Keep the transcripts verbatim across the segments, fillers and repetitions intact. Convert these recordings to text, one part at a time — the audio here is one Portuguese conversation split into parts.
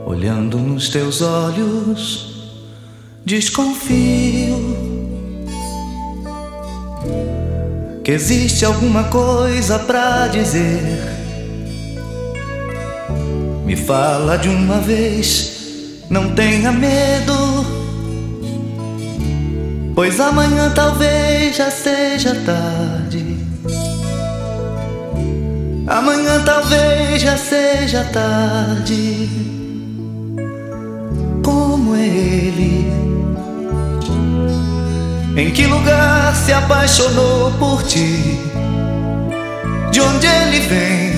Olhando nos teus olhos, desconfio que existe alguma coisa pra dizer. Me fala de uma vez, não tenha medo, pois amanhã talvez já seja tarde. Amanhã talvez já seja tarde. Como é ele? Em que lugar se apaixonou por ti? De onde ele vem?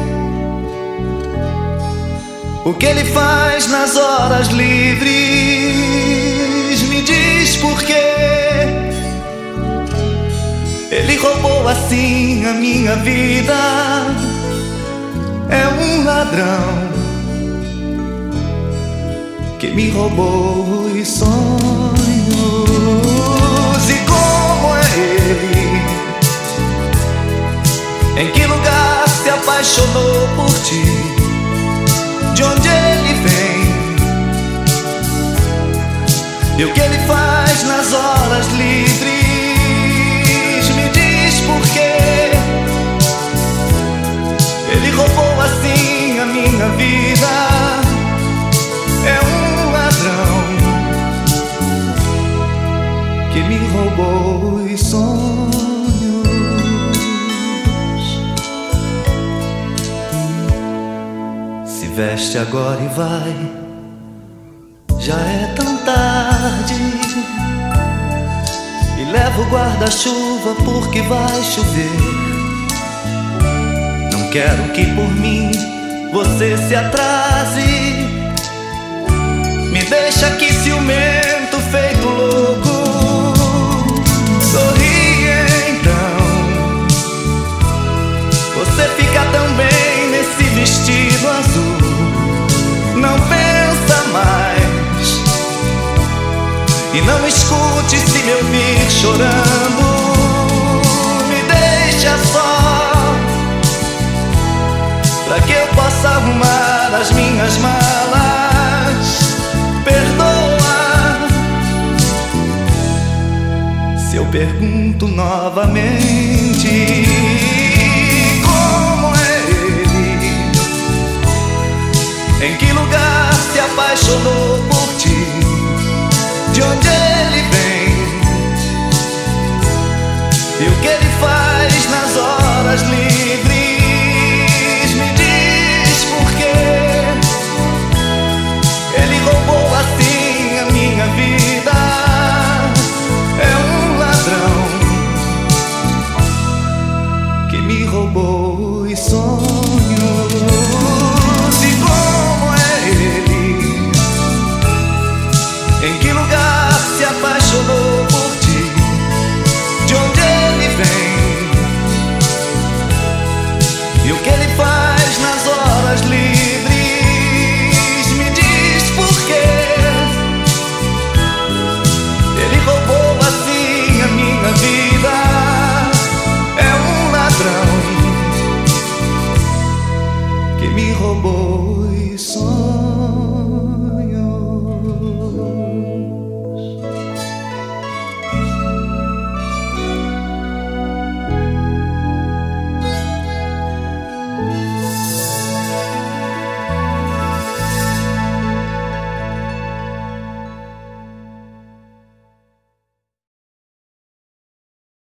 O que ele faz nas horas livres? Me diz por quê. Ele roubou assim a minha vida. É um ladrão que me roubou os sonhos. E como é ele? Em que lugar se apaixonou por ti? De onde ele vem? E o que ele faz nas horas livres? Me diz por quê. Ele roubou assim a minha vida. É um ladrão que me roubou os sonhos. Se veste agora e vai, já é tão tarde. E leva o guarda-chuva porque vai chover. Não quero que por mim você se atrase. Me deixa aqui ciumento, feito louco. Sorri então. Você fica tão bem nesse vestido azul. Não pensa mais. E não escute se me ouvir chorando. Me deixa só, pra que eu possa arrumar as minhas malas. Perdoa se eu pergunto novamente. Como é ele? Em que lugar se apaixonou por ti? De onde ele vem? E o que ele faz nas horas livres? Me diz por quê. Ele roubou assim a minha vida. É um ladrão que me roubou os sonhos. E como é ele? Em que lugar se apaixonou por ti? De onde ele vem? E o que ele faz nas horas livres? Me diz por quê. Ele roubou assim a minha vida. É um ladrão que me roubou os sonhos.